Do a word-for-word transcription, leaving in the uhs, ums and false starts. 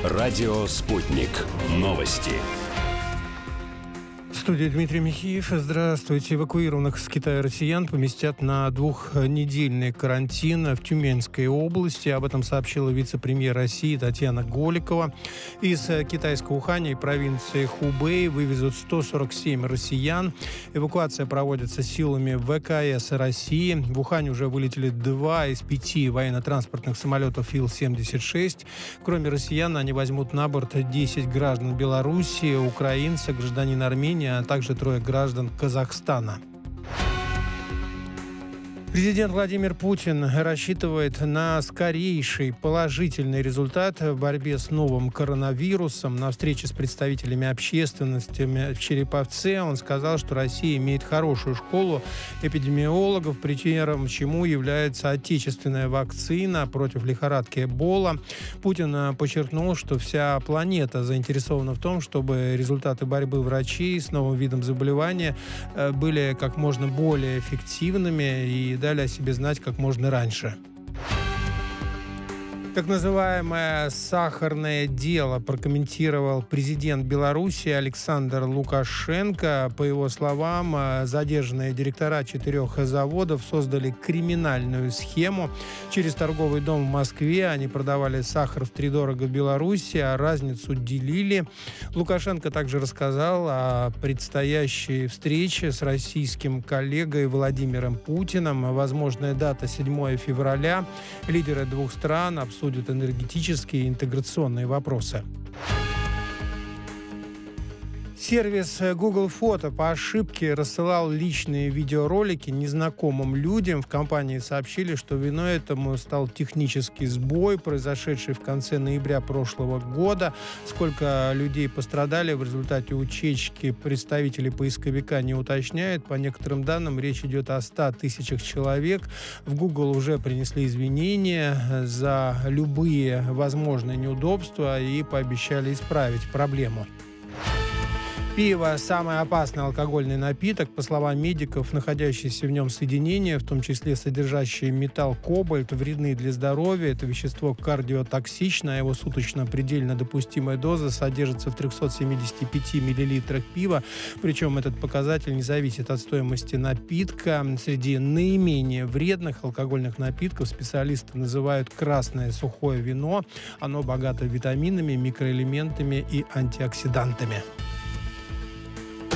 Радио «Спутник». Новости. В студии Дмитрий Михеев. Здравствуйте. Эвакуированных с Китая россиян поместят на двухнедельный карантин в Тюменской области. Об этом сообщила вице-премьер России Татьяна Голикова. Из китайского Уханя и провинции Хубэй вывезут сто сорок семь россиян. Эвакуация проводится силами ВКС России. В Ухань уже вылетели два из пяти военно-транспортных самолетов Ил семьдесят шесть. Кроме россиян, они возьмут на борт десять граждан Белоруссии, украинца, гражданин Армении, а также трое граждан Казахстана. Президент Владимир Путин рассчитывает на скорейший положительный результат в борьбе с новым коронавирусом. На встрече с представителями общественности в Череповце он сказал, что Россия имеет хорошую школу эпидемиологов, примером чему является отечественная вакцина против лихорадки Эбола. Путин подчеркнул, что вся планета заинтересована в том, чтобы результаты борьбы врачей с новым видом заболевания были как можно более эффективными и дали о себе знать как можно раньше. Так называемое «сахарное дело» прокомментировал президент Беларуси Александр Лукашенко. По его словам, задержанные директора четырех заводов создали криминальную схему. Через торговый дом в Москве они продавали сахар втридорого в Беларуси, а разницу делили. Лукашенко также рассказал о предстоящей встрече с российским коллегой Владимиром Путиным. Возможная дата седьмого февраля. Лидеры двух стран обсудят обсудят энергетические и интеграционные вопросы. Сервис Google Фото по ошибке рассылал личные видеоролики незнакомым людям. В компании сообщили, что виной этому стал технический сбой, произошедший в конце ноября прошлого года. Сколько людей пострадали в результате утечки, представители поисковика не уточняют. По некоторым данным, речь идет о ста тысячах человек. В Google уже принесли извинения за любые возможные неудобства и пообещали исправить проблему. Пиво – самый опасный алкогольный напиток. По словам медиков, находящиеся в нем соединения, в том числе содержащие металл кобальт, вредны для здоровья. Это вещество кардиотоксично, а его суточно предельно допустимая доза содержится в трехстах семидесяти пяти миллилитрах пива. Причем этот показатель не зависит от стоимости напитка. Среди наименее вредных алкогольных напитков специалисты называют красное сухое вино. Оно богато витаминами, микроэлементами и антиоксидантами.